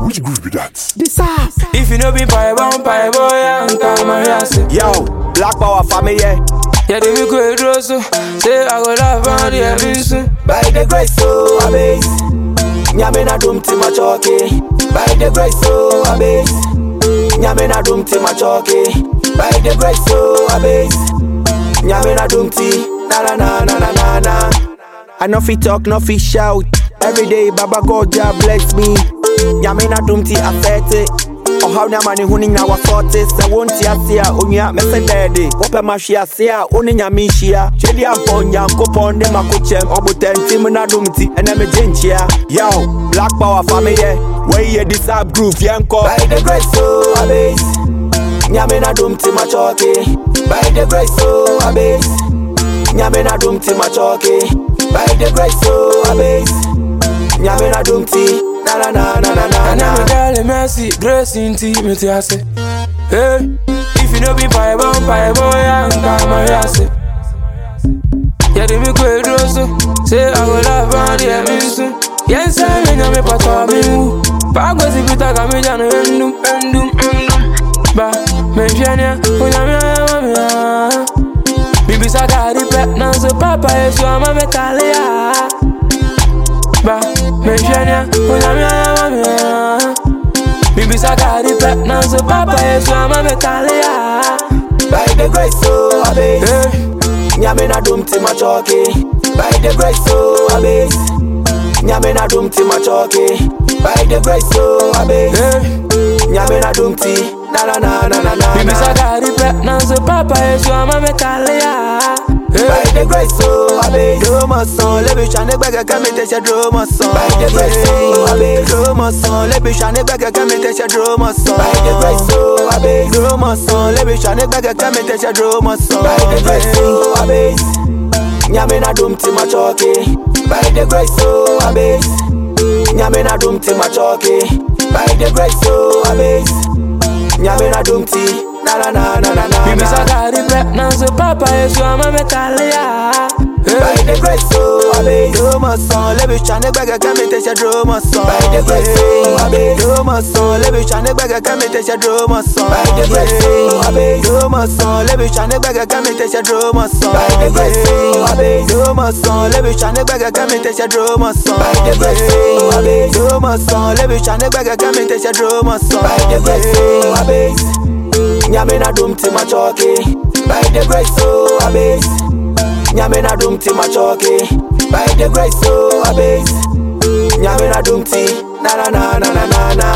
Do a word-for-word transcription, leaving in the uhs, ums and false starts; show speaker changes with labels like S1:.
S1: Which groove be that?
S2: This up.
S3: If you know be pie bomb, pie boy, and come and yase.
S2: Yo, Black Power family, yeah.
S3: Yeah, they be good, so say I go love on the emission.
S2: By the grace, so abase. Nyame na dum ti machoke. By the grace, so abase. Nyame na dum ti machoke. By the grace, so abase. Nyame na dum ti na na na na na na na. I no fit talk, no fit shout. Every day, Baba God, Jah bless me. Nyame na dum ti affect it. Oh how na mani huni na wasote. Se wonti asia, onya mese dede. Ope mashi asia, oni nyami shia. Chedi ampon yankopon de makuchem. Obutenti mna dumti, ene me jenchia. Yo, Black Power family, yeah. Where ye this up groove, yanko. By the grace, so abase. Nyame na dumti machoke. By the grace, so abase. Nyame na dumti machoke. By the grace, so abase. Nyame na dumti. Na na na na na na na.
S3: Me darling mercy, grace intimate yase. Hey, if you know be pie bomb, pie boy, and come and yase. Yeah, they be good, so say I go love on the emission. Yes, I mean I'm a part of me. Pagos if you talk a me jano endum endum endum. Ba me fianya, unya me ama me. Bibi sakari pet na so papa yesu ama me talia. Ba me fianya, unya me ama me. Bibi sakari pet na so papa yesu ama me talia.
S2: By the grace, so abase. Nyame na dum ti machoke. By the grace, so abase. Nyame na dum ti machoke. By the grace, so abase. Nyame na dum ti na na na na na na.
S3: Bibi sakari pet na so papa yesu ama me talia.
S2: By the grace, so abase. Drama son, let me shine back. Come and take your drama son. By the grace, so abase. Drama son, let me shine back. Come and take your drama son. By the grace, so abase. Drama son, let me shine back. Come and take your drama son. By the grace, so abase. Nyame na dum ti machoke. By the grace, so abase. Nyame na dum ti machoke. By the grace, so abase. Nyame na dum ti na na na na na na.
S3: Bibi sakari pet na so papa yesu ama me talia.
S2: By the grace, so abase. Drama son, let me shine back. Come and take your drama son. By the grace, so abase. Drama son, let me shine back. Come and take your drama son. By the grace, so abase. Drama son, let me shine back. Come and take your drama son. By the grace, so abase. Drama son, let me shine back. Come and take your drama son. By the grace, so abase. Drama son, let me shine back. Come and take your drama son. By the grace, so abase. Nyame na dum ti machoke. By the grace, so abase. Nyame na dum ti machoke. By the grace, so abase. Nyame na dum ti na na na na na na.